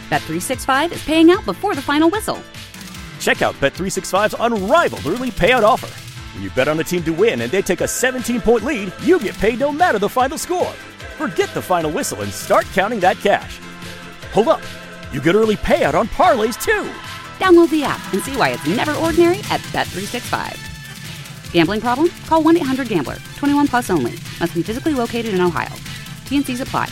Bet365 is paying out before the final whistle. Check out Bet365's unrivaled early payout offer. When you bet on a team to win and they take a 17-point lead, you get paid no matter the final score. Forget the final whistle and start counting that cash. Hold up. You get early payout on parlays, too. Download the app and see why it's never ordinary at Bet365. Gambling problem? Call 1-800-GAMBLER. 21 plus only. Must be physically located in Ohio. T&Cs apply.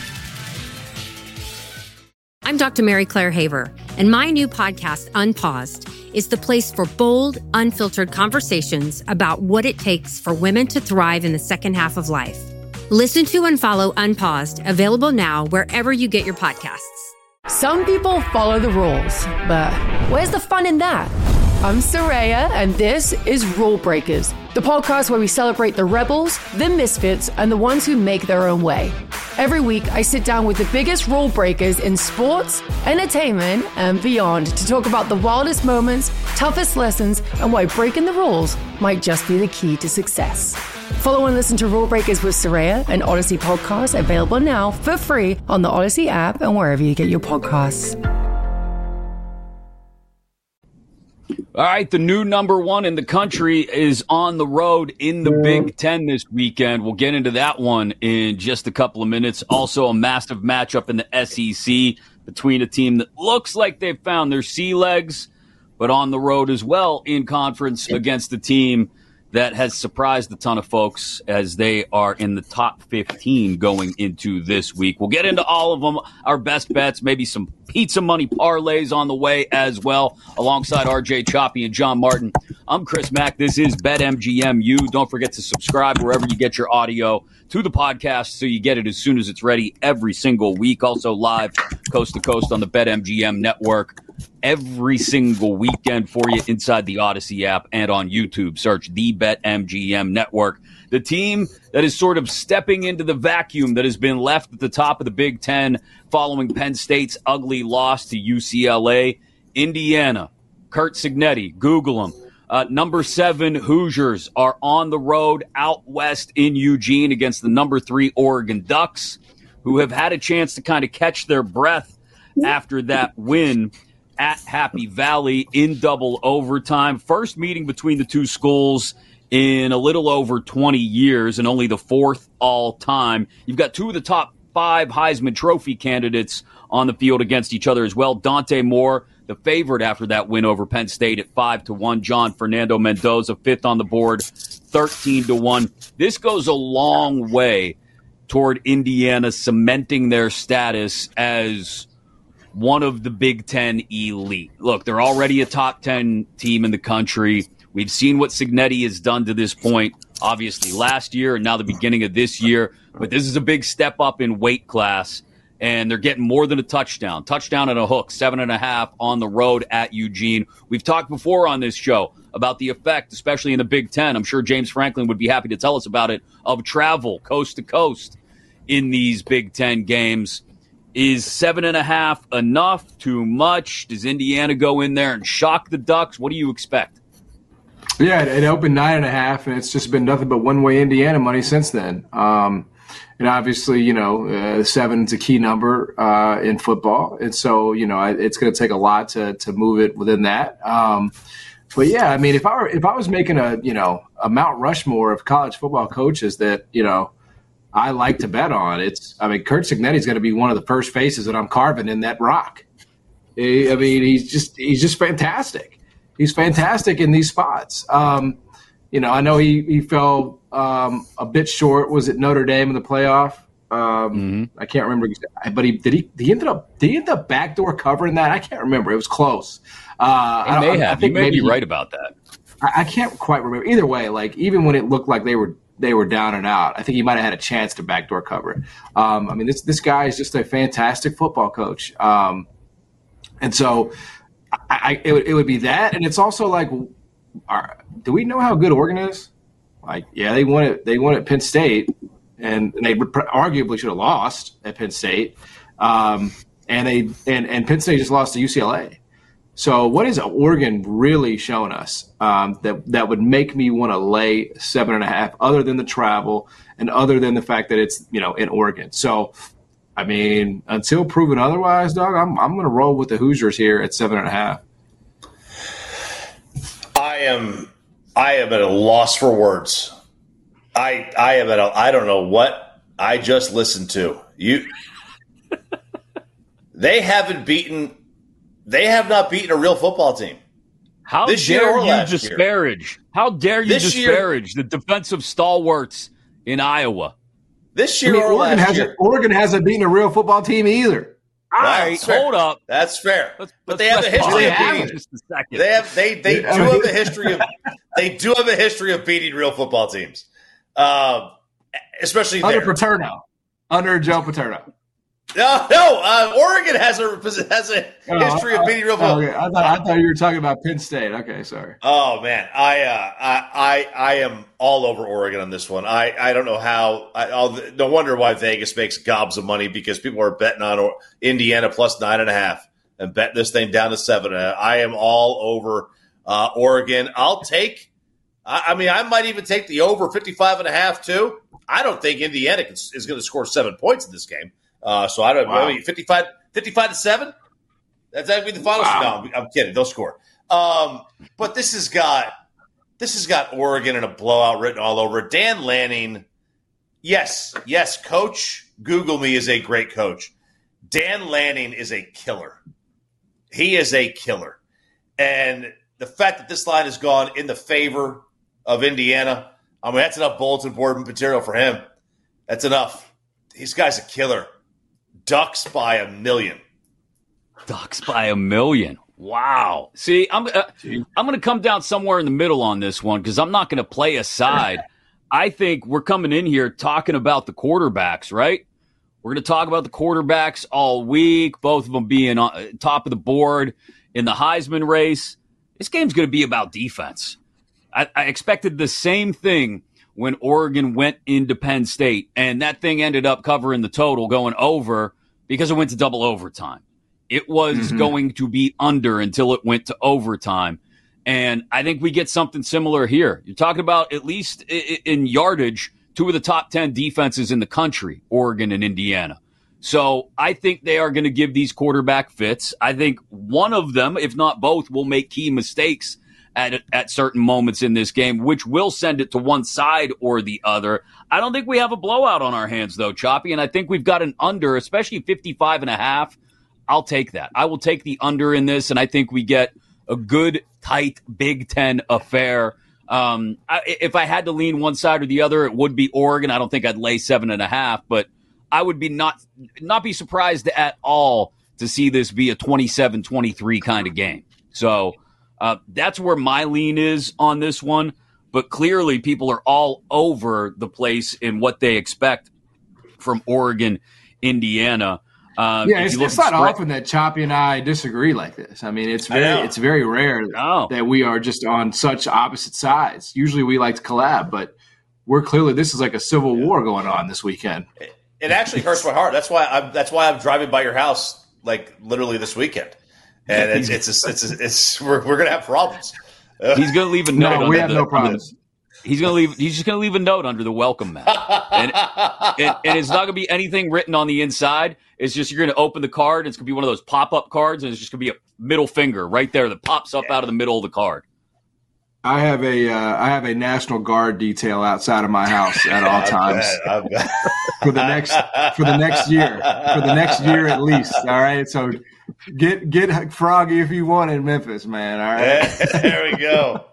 I'm Dr. Mary Claire Haver, and my new podcast, Unpaused, is the place for bold, unfiltered conversations about what it takes for women to thrive in the second half of life. Listen to and follow Unpaused, available now wherever you get your podcasts. Some people follow the rules, but where's the fun in that? I'm Soraya, and this is Rule Breakers, the podcast where we celebrate the rebels, the misfits, and the ones who make their own way. Every week, I sit down with the biggest rule breakers in sports, entertainment, and beyond to talk about the wildest moments, toughest lessons, and why breaking the rules might just be the key to success. Follow and listen to Rule Breakers with Soraya, an Odyssey podcast available now for free on the Odyssey app and wherever you get your podcasts. All right, the new number one in the country is on the road in the Big Ten this weekend. We'll get into that one in just a couple of minutes. Also, a massive matchup in the SEC between a team that looks like they've found their sea legs, but on the road as well in conference against a team that has surprised a ton of folks as they are in the top 15 going into this week. We'll get into all of them, our best bets, maybe some pizza money parlays on the way as well, alongside RJ Choppy and John Martin. I'm Chris Mack. This is BetMGM. Don't forget to subscribe wherever you get your audio to the podcast so you get it as soon as it's ready every single week. Also live coast to coast on the BetMGM network every single weekend for you inside the Odyssey app and on YouTube. Search the BetMGM network. The team that is sort of stepping into the vacuum that has been left at the top of the Big Ten following Penn State's ugly loss to UCLA, Indiana. Curt Cignetti, Google him. Number 7 Hoosiers are on the road out west in Eugene against the number 3 Oregon Ducks, who have had a chance to kind of catch their breath after that win at Happy Valley in double overtime. First meeting between the two schools in a little over 20 years and only the 4th all time. You've got 2 of the top 5 Heisman Trophy candidates on the field against each other as well. Dante Moore, the favorite after that win over Penn State at 5-1. John Fernando Mendoza, 5th on the board, 13-1. This goes a long way toward Indiana cementing their status as one of the Big Ten elite. Look, they're already a top 10 team in the country. We've seen what Cignetti has done to this point, obviously last year and now the beginning of this year. But this is a big step up in weight class, and they're getting more than a touchdown. Touchdown and a hook, 7.5 on the road at Eugene. We've talked before on this show about the effect, especially in the Big Ten. I'm sure James Franklin would be happy to tell us about it, of travel coast to coast in these Big Ten games. Is 7.5 enough? Too much? Does Indiana go in there and shock the Ducks? What do you expect? Yeah, it opened 9.5, and it's just been nothing but one-way Indiana money since then. And obviously, 7 is a key number in football, and so it's going to take a lot to move it within that. But yeah, I mean, if I was making a Mount Rushmore of college football coaches that I like to bet on, Curt Cignetti is going to be one of the first faces that I'm carving in that rock. He's just fantastic. He's fantastic in these spots. I know he fell a bit short. Was it Notre Dame in the playoff? I can't remember, but he ended up backdoor covering that. I can't remember. It was close. I think you may be right about that. I can't quite remember. Either way, even when it looked like they were down and out, I think he might have had a chance to backdoor cover it. This guy is just a fantastic football coach, and so it would be that, and it's also do we know how good Oregon is? They won at Penn State, and they arguably should have lost at Penn State, and Penn State just lost to UCLA. So what is Oregon really showing us that would make me want to lay 7.5, other than the travel and other than the fact that it's in Oregon? So I mean, until proven otherwise, dog, I'm going to roll with the Hoosiers here at 7.5. I am at a loss for words. I don't know what I just listened to. They have not beaten a real football team. How dare you disparage the defensive stalwarts in Iowa? This year or last year. Oregon hasn't beaten a real football team either. All right, hold up. That's fair. But they have a history of beating. Just a second. They do have a history of beating real football teams. Especially under Paterno. Under Joe Paterno. No. Oregon has a history of beating real football. Okay. I thought you were talking about Penn State. Okay, sorry. Oh man, I am all over Oregon on this one. I don't know how. No wonder why Vegas makes gobs of money, because people are betting on Indiana plus 9.5 and betting this thing down to 7. I am all over Oregon. I might even take the over 55.5 too. I don't think Indiana is going to score 7 points in this game. So I don't know. Wow. 55 to 7? That's going to be the final. Wow. No, I'm kidding. They'll score. But this has got Oregon in a blowout written all over. Dan Lanning, yes, coach. Google me is a great coach. Dan Lanning is a killer. He is a killer. And the fact that this line has gone in the favor of Indiana, that's enough bulletin board material for him. That's enough. This guy's a killer. Ducks by 1 million. Ducks by 1 million. Wow. See, I'm going to come down somewhere in the middle on this one, because I'm not going to play a side. I think we're coming in here talking about the quarterbacks, right? We're going to talk about the quarterbacks all week, both of them being on top of the board in the Heisman race. This game's going to be about defense. I expected the same thing when Oregon went into Penn State, and that thing ended up covering the total, going over, because it went to double overtime. It was going to be under until it went to overtime. And I think we get something similar here. You're talking about, at least in yardage, 2 of the top 10 defenses in the country, Oregon and Indiana. So I think they are going to give these quarterback fits. I think one of them, if not both, will make key mistakes at certain moments in this game, which will send it to one side or the other. I don't think we have a blowout on our hands, though, Choppy, and I think we've got an under, especially 55.5. I'll take that. I will take the under in this, and I think we get a good, tight Big Ten affair. If I had to lean one side or the other, it would be Oregon. I don't think I'd lay 7.5, but I would be not be surprised at all to see this be a 27-23 kind of game. So that's where my lean is on this one. But clearly people are all over the place in what they expect from Oregon, Indiana. It's not often that Choppy and I disagree like this. I mean, it's very rare that we are just on such opposite sides. Usually we like to collab, but this is like a civil war going on this weekend. It actually hurts my heart. That's why I'm driving by your house like literally this weekend, and we're gonna have problems. He's gonna leave a note. No, we have no problems. He's just gonna leave a note under the welcome mat, and it's not gonna be anything written on the inside. It's just you're gonna open the card. And it's gonna be one of those pop-up cards, and it's just gonna be a middle finger right there that pops up out of the middle of the card. I have a National Guard detail outside of my house at all times for the next year at least. All right, so get Froggy if you want in Memphis, man. All right, there we go.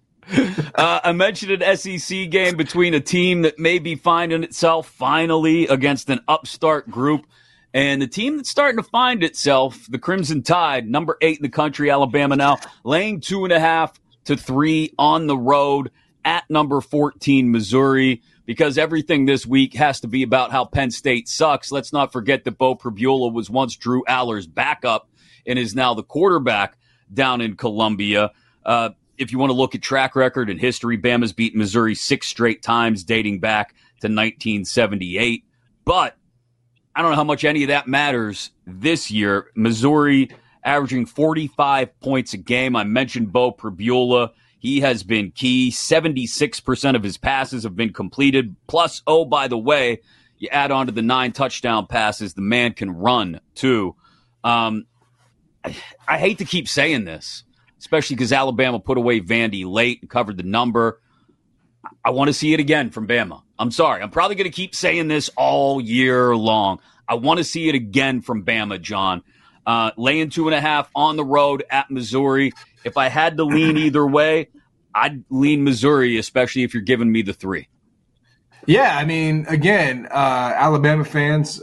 I mentioned an SEC game between a team that may be finding itself finally against an upstart group, and the team that's starting to find itself, the Crimson Tide, number 8 in the country, Alabama now, laying 2.5 to 3 on the road at number 14, Missouri, because everything this week has to be about how Penn State sucks. Let's not forget that Bo Pribula was once Drew Aller's backup and is now the quarterback down in Columbia. If you want to look at track record and history, Bama's beaten Missouri 6 straight times dating back to 1978. But I don't know how much any of that matters this year. Missouri averaging 45 points a game. I mentioned Bo Pribula. He has been key. 76% of his passes have been completed. Plus, oh, by the way, You add on to the 9 touchdown passes. The man can run, too. I hate to keep saying this, especially because Alabama put away Vandy late and covered the number. I want to see it again from Bama. I'm sorry. I'm probably going to keep saying this all year long. I want to see it again from Bama, John. Laying 2.5 on the road at Missouri. If I had to lean either way, I'd lean Missouri, especially if you're giving me the 3. Yeah, I mean, again, Alabama fans,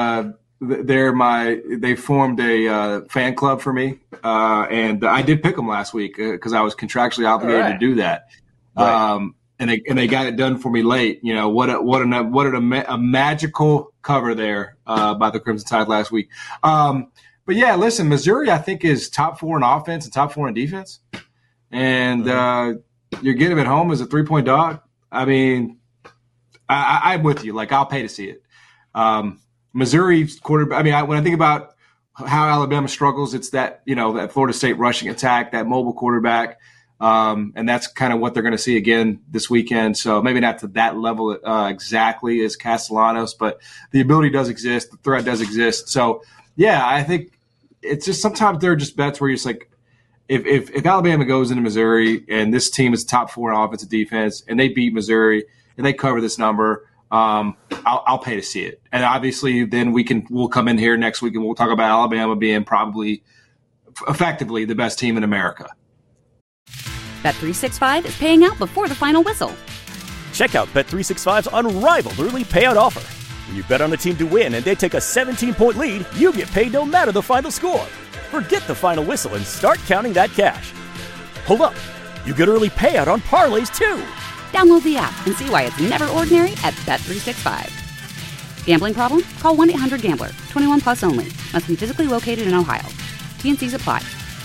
they formed a fan club for me, and I did pick them last week because I was contractually obligated to do that. Right. And they got it done for me late. You know, what a magical cover there by the Crimson Tide last week. But yeah, listen, Missouri I think is top 4 in offense and top 4 in defense, and you're getting them at home as a 3-point dog. I mean, I'm with you. Like, I'll pay to see it. Missouri's quarterback. I mean, when I think about how Alabama struggles, it's that, you know, that Florida State rushing attack, that mobile quarterback. And that's kind of what they're going to see again this weekend. So maybe not to that level exactly as Castellanos, but the ability does exist. The threat does exist. So, yeah, I think it's just sometimes there are just bets where you're just like, if Alabama goes into Missouri and this team is top 4 in offensive defense and they beat Missouri and they cover this number, I'll pay to see it. And obviously then we'll come in here next week and we'll talk about Alabama being probably effectively the best team in America. Bet365 is paying out before the final whistle. Check out Bet365's unrivaled early payout offer. When you bet on a team to win and they take a 17-point lead, you get paid no matter the final score. Forget the final whistle and start counting that cash. Hold up. You get early payout on parlays, too. Download the app and see why it's never ordinary at Bet365. Gambling problem? Call 1-800-GAMBLER. 21 plus only. Must be physically located in Ohio. T&Cs apply.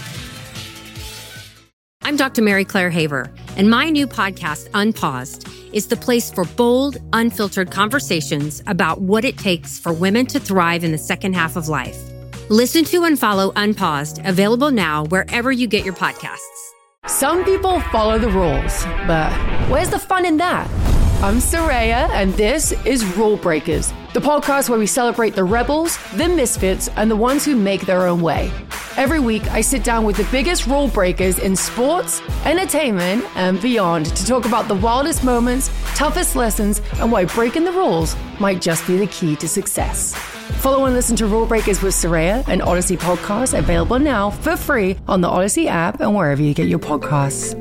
I'm Dr. Mary Claire Haver, and my new podcast, Unpaused, is the place for bold, unfiltered conversations about what it takes for women to thrive in the second half of life. Listen to and follow Unpaused, available now wherever you get your podcasts. Some people follow the rules, but where's the fun in that? I'm Soraya, and this is Rule Breakers, the podcast where we celebrate the rebels, the misfits, and the ones who make their own way. Every week, I sit down with the biggest rule breakers in sports, entertainment, and beyond to talk about the wildest moments, toughest lessons, and why breaking the rules might just be the key to success. Follow and listen to Rule Breakers with Soraya, an Odyssey podcast available now for free on the Odyssey app and wherever you get your podcasts.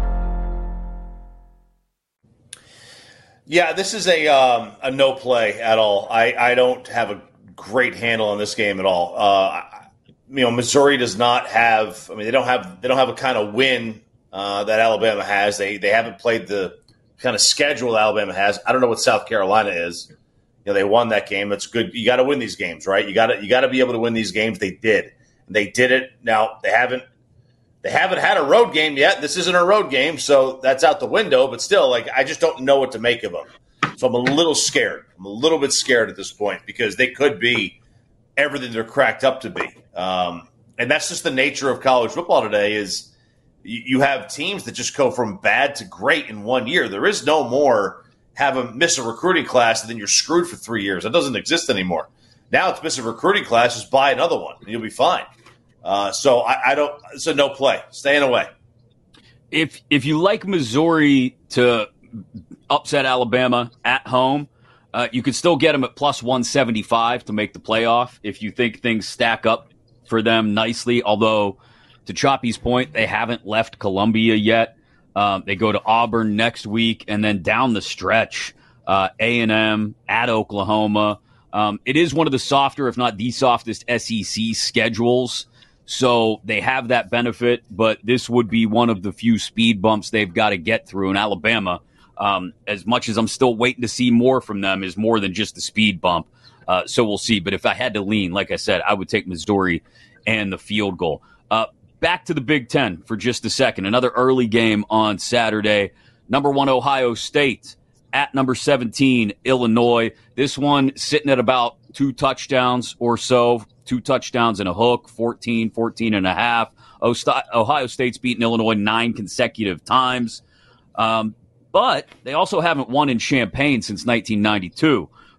Yeah, this is a no play at all. I don't have a great handle on this game at all. Missouri does not have. I mean, they don't have a kind of win that Alabama has. They haven't played the kind of schedule Alabama has. I don't know what South Carolina is. They won that game. That's good. You got to win these games, right? You got to be able to win these games. They did. They did it. Now they haven't had a road game yet. This isn't a road game, so that's out the window. But still, I just don't know what to make of them. So I'm a little scared. I'm a little bit scared at this point because they could be everything they're cracked up to be. And that's just the nature of college football today is you have teams that just go from bad to great in 1 year. There is no more miss a recruiting class and then you're screwed for 3 years. That doesn't exist anymore. Now it's miss a recruiting class, just buy another one and you'll be fine. So I don't. It's a no play. Staying away. If you like Missouri to upset Alabama at home, you could still get them at plus 175 to make the playoff if you think things stack up for them nicely. Although, to Choppy's point, they haven't left Columbia yet. They go to Auburn next week, and then down the stretch, A&M at Oklahoma. It is one of the softer, if not the softest, SEC schedules. So they have that benefit, but this would be one of the few speed bumps they've got to get through. In Alabama, as much as I'm still waiting to see more from them, is more than just the speed bump. So we'll see. But if I had to lean, like I said, I would take Missouri and the field goal. Back to the Big Ten for just a second. Another early game on Saturday. Number 1, Ohio State at number 17, Illinois. This one sitting at about 2 touchdowns or so. 2 touchdowns and a hook, 14 and a half. Ohio State's beaten Illinois 9 consecutive times. But they also haven't won in Champaign since 1992.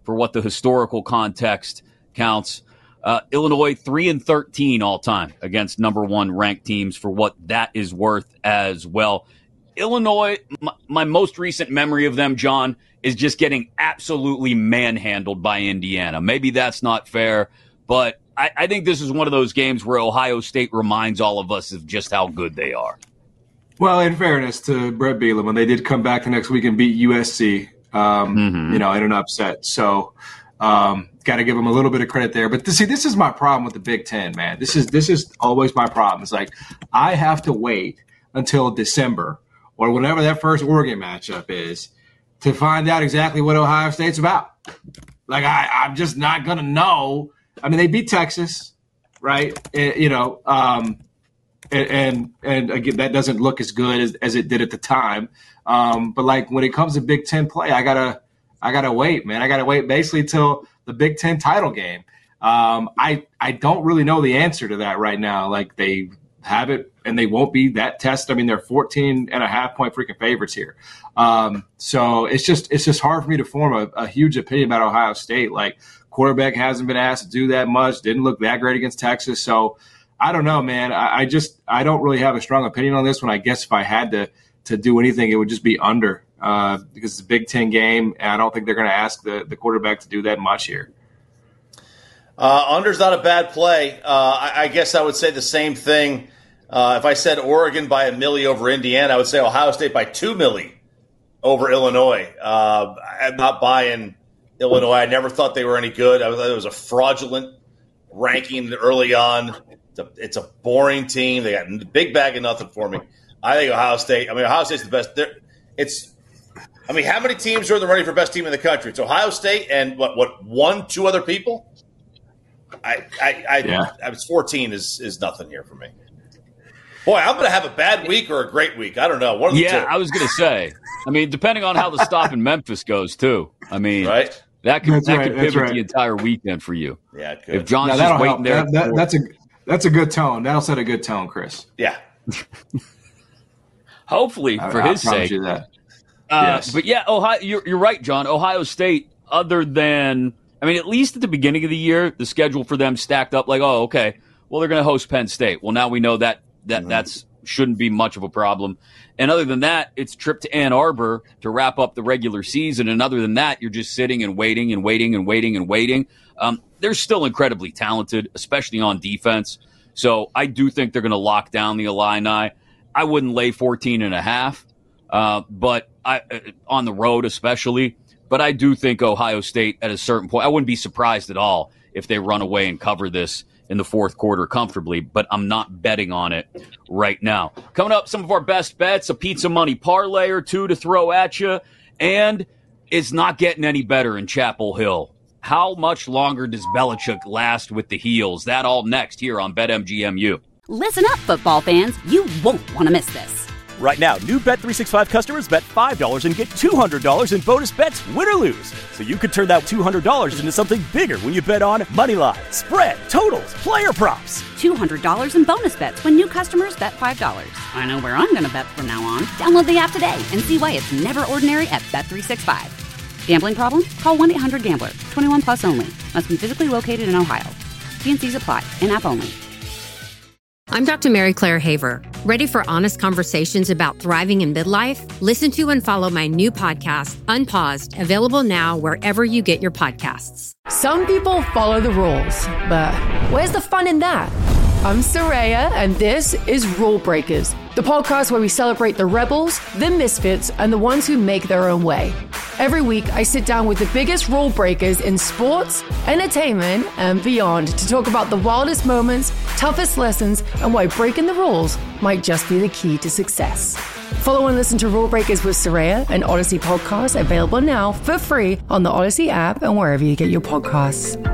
for what the historical context counts. Illinois 3-13 all time against number one ranked teams, for what that is worth as well. Illinois, my most recent memory of them, John, is just getting absolutely manhandled by Indiana. Maybe that's not fair, but I think this is one of those games where Ohio State reminds all of us of just how good they are. Well, in fairness to Brett Bielema, when they did come back the next week and beat USC, in an upset. So got to give them a little bit of credit there. But see, this is my problem with the Big Ten, man. This is always my problem. It's like I have to wait until December or whenever that first Oregon matchup is to find out exactly what Ohio State's about. Like I'm just not going to know. I mean, they beat Texas, right? And again, that doesn't look as good as it did at the time. But like when it comes to Big Ten play, I gotta wait, man. I gotta wait basically till the Big Ten title game. I don't really know the answer to that right now. Like they have it and they won't be that test. I mean, they're 14.5 point freaking favorites here. So it's just hard for me to form a huge opinion about Ohio State. Like quarterback hasn't been asked to do that much. Didn't look that great against Texas. So I don't know, man. I don't really have a strong opinion on this one. I guess if I had to do anything, it would just be under because it's a Big Ten game, and I don't think they're going to ask the quarterback to do that much here. Under's not a bad play. I guess I would say the same thing. If I said Oregon by 1 milli over Indiana, I would say Ohio State by 2 milli over Illinois. I'm not buying Illinois. I never thought they were any good. I thought it was a fraudulent ranking early on. It's a boring team. They got a big bag of nothing for me. I think Ohio State's the best. How many teams are in the running for best team in the country? It's Ohio State and two other people? It's 14 is nothing here for me. Boy, I'm going to have a bad week or a great week. I don't know. One of the two. I was going to say. I mean, depending on how the stop in Memphis goes, too. I mean, right? That could pivot the entire weekend for you. Yeah, it could. If John's just waiting there. That's a good tone. That'll set a good tone, Chris. Yeah. Hopefully, for his sake. You that. Yes. But yeah, Ohio. You're right, John. Ohio State, other than, at least at the beginning of the year, the schedule for them stacked up like, oh, okay, well, they're going to host Penn State. Well, now we know that's shouldn't be much of a problem. And other than that, it's a trip to Ann Arbor to wrap up the regular season. And other than that, you're just sitting and waiting and waiting and waiting and waiting. They're still incredibly talented, especially on defense. So I do think they're going to lock down the Illini. I wouldn't lay 14.5, but on the road especially. But I do think Ohio State at a certain point, I wouldn't be surprised at all if they run away and cover this in the fourth quarter comfortably, but I'm not betting on it right now. Coming up, some of our best bets, a pizza money parlay or two to throw at you, and it's not getting any better in Chapel Hill. How much longer does Belichick last with the heels? That all next here on BetMGMU. Listen up, football fans. You won't want to miss this. Right now, new Bet365 customers bet $5 and get $200 in bonus bets, win or lose. So you could turn that $200 into something bigger when you bet on money line, spread, totals, player props. $200 in bonus bets when new customers bet $5. I know where I'm going to bet from now on. Download the app today and see why it's never ordinary at Bet365. Gambling problem? Call 1-800-GAMBLER. 21 plus only. Must be physically located in Ohio. T&Cs apply. In-app only. I'm Dr. Mary Claire Haver. Ready for honest conversations about thriving in midlife? Listen to and follow my new podcast, Unpaused, available now wherever you get your podcasts. Some people follow the rules, but where's the fun in that? I'm Soraya, and this is Rule Breakers, the podcast where we celebrate the rebels, the misfits, and the ones who make their own way. Every week, I sit down with the biggest rule breakers in sports, entertainment, and beyond to talk about the wildest moments, toughest lessons, and why breaking the rules might just be the key to success. Follow and listen to Rule Breakers with Soraya, an Odyssey podcast available now for free on the Odyssey app and wherever you get your podcasts.